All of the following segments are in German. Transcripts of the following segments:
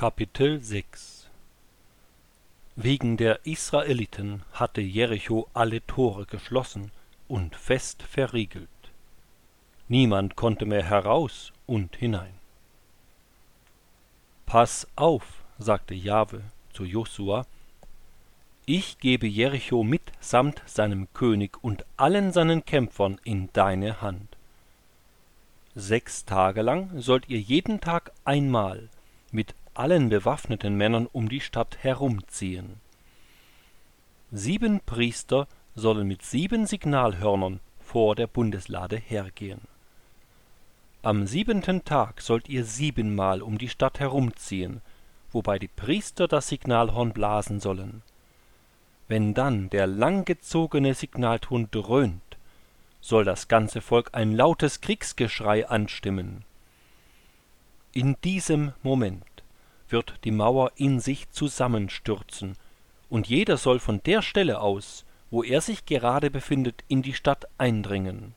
Kapitel 6 Wegen der Israeliten hatte Jericho alle Tore geschlossen und fest verriegelt. Niemand konnte mehr heraus und hinein. »Pass auf«, sagte Jahwe zu Josua, »ich gebe Jericho mitsamt seinem König und allen seinen Kämpfern in deine Hand. 6 Tage lang sollt ihr jeden Tag einmal mit allen bewaffneten Männern um die Stadt herumziehen. 7 Priester sollen mit 7 Signalhörnern vor der Bundeslade hergehen. Am 7. Tag sollt ihr 7-mal um die Stadt herumziehen, wobei die Priester das Signalhorn blasen sollen. Wenn dann der langgezogene Signalton dröhnt, soll das ganze Volk ein lautes Kriegsgeschrei anstimmen. In diesem Moment wird die Mauer in sich zusammenstürzen, und jeder soll von der Stelle aus, wo er sich gerade befindet, in die Stadt eindringen.«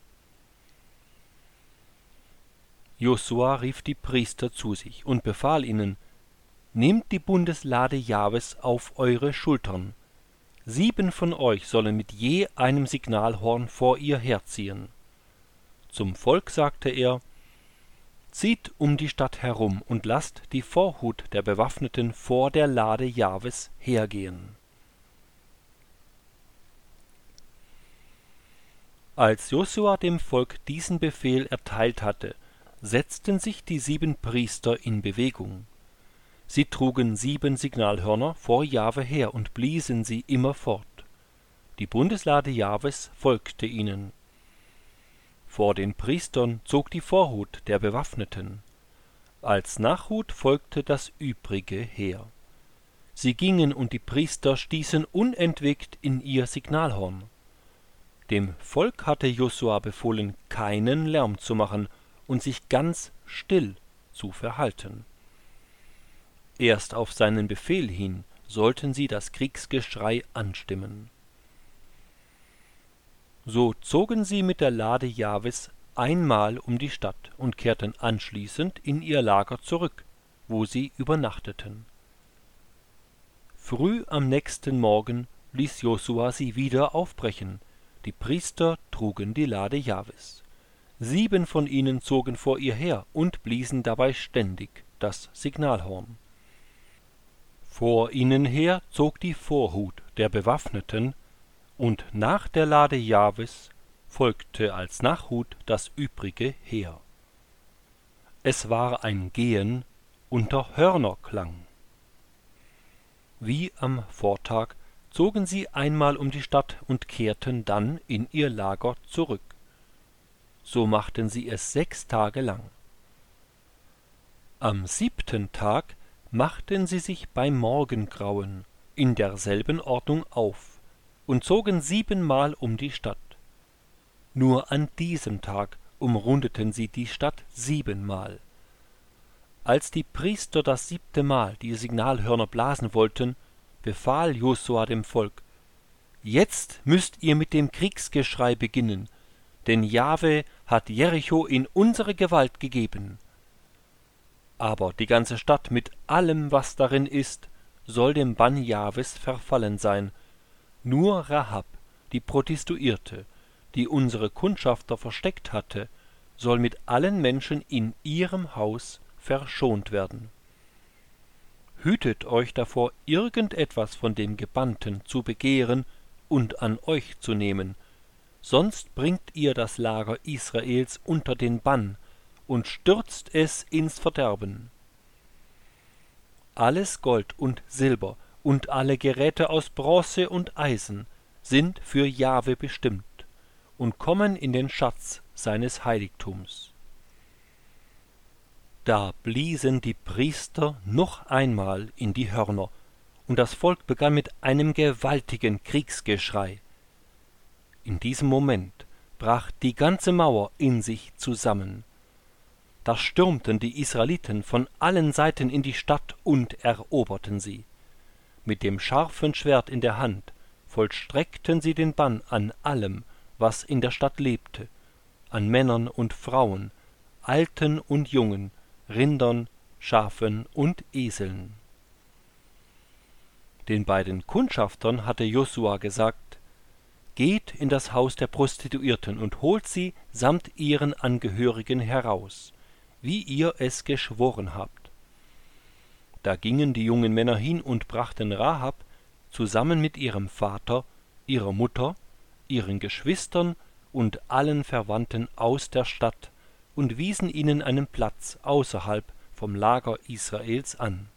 Josua rief die Priester zu sich und befahl ihnen: »Nehmt die Bundeslade Jahwes auf eure Schultern. 7 von euch sollen mit je einem Signalhorn vor ihr herziehen.« Zum Volk sagte er: »Zieht um die Stadt herum und lasst die Vorhut der Bewaffneten vor der Lade Jahwes hergehen.« Als Josua dem Volk diesen Befehl erteilt hatte, setzten sich die 7 Priester in Bewegung. Sie trugen 7 Signalhörner vor Jahwe her und bliesen sie immerfort. Die Bundeslade Jahwes folgte ihnen. Vor den Priestern zog die Vorhut der Bewaffneten. Als Nachhut folgte das übrige Heer. Sie gingen, und die Priester stießen unentwegt in ihr Signalhorn. Dem Volk hatte Josua befohlen, keinen Lärm zu machen und sich ganz still zu verhalten. Erst auf seinen Befehl hin sollten sie das Kriegsgeschrei anstimmen. So zogen sie mit der Lade Jahwes einmal um die Stadt und kehrten anschließend in ihr Lager zurück, wo sie übernachteten. Früh am nächsten Morgen ließ Josua sie wieder aufbrechen. Die Priester trugen die Lade Jahwes. 7 von ihnen zogen vor ihr her und bliesen dabei ständig das Signalhorn. Vor ihnen her zog die Vorhut der Bewaffneten, und nach der Lade Jahwes folgte als Nachhut das übrige Heer. Es war ein Gehen unter Hörnerklang. Wie am Vortag zogen sie einmal um die Stadt und kehrten dann in ihr Lager zurück. So machten sie es 6 Tage lang. Am 7. Tag machten sie sich beim Morgengrauen in derselben Ordnung auf und zogen 7-mal um die Stadt. Nur an diesem Tag umrundeten sie die Stadt 7-mal. Als die Priester das 7. Mal die Signalhörner blasen wollten, befahl Josua dem Volk: »Jetzt müsst ihr mit dem Kriegsgeschrei beginnen, denn Jahwe hat Jericho in unsere Gewalt gegeben. Aber die ganze Stadt mit allem, was darin ist, soll dem Bann Jahwes verfallen sein. Nur Rahab, die Prostituierte, die unsere Kundschafter versteckt hatte, soll mit allen Menschen in ihrem Haus verschont werden. Hütet euch davor, irgendetwas von dem Gebannten zu begehren und an euch zu nehmen, sonst bringt ihr das Lager Israels unter den Bann und stürzt es ins Verderben. Alles Gold und Silber und alle Geräte aus Bronze und Eisen sind für Jahwe bestimmt und kommen in den Schatz seines Heiligtums.« Da bliesen die Priester noch einmal in die Hörner, und das Volk begann mit einem gewaltigen Kriegsgeschrei. In diesem Moment brach die ganze Mauer in sich zusammen. Da stürmten die Israeliten von allen Seiten in die Stadt und eroberten sie. Mit dem scharfen Schwert in der Hand vollstreckten sie den Bann an allem, was in der Stadt lebte, an Männern und Frauen, Alten und Jungen, Rindern, Schafen und Eseln. Den beiden Kundschaftern hatte Josua gesagt: Geht in das Haus der Prostituierten und holt sie samt ihren Angehörigen heraus, wie ihr es geschworen habt. Da gingen die jungen Männer hin und brachten Rahab zusammen mit ihrem Vater, ihrer Mutter, ihren Geschwistern und allen Verwandten aus der Stadt und wiesen ihnen einen Platz außerhalb vom Lager Israels an.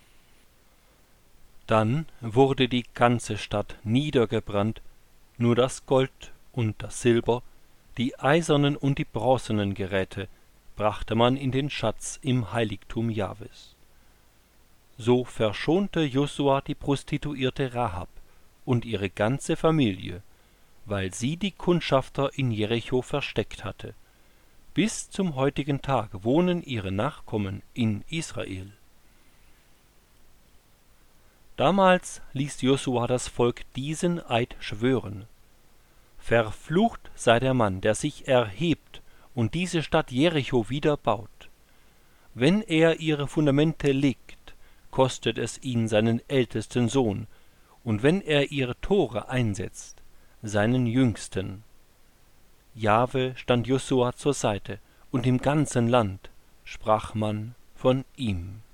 Dann wurde die ganze Stadt niedergebrannt, nur das Gold und das Silber, die eisernen und die bronzenen Geräte brachte man in den Schatz im Heiligtum Jahwes. So verschonte Josua die Prostituierte Rahab und ihre ganze Familie, weil sie die Kundschafter in Jericho versteckt hatte. Bis zum heutigen Tag wohnen ihre Nachkommen in Israel. Damals ließ Josua das Volk diesen Eid schwören: Verflucht sei der Mann, der sich erhebt und diese Stadt Jericho wieder baut. Wenn er ihre Fundamente legt, kostet es ihn seinen ältesten Sohn, und wenn er ihre Tore einsetzt, seinen jüngsten. Jahwe stand Josua zur Seite, und im ganzen Land sprach man von ihm.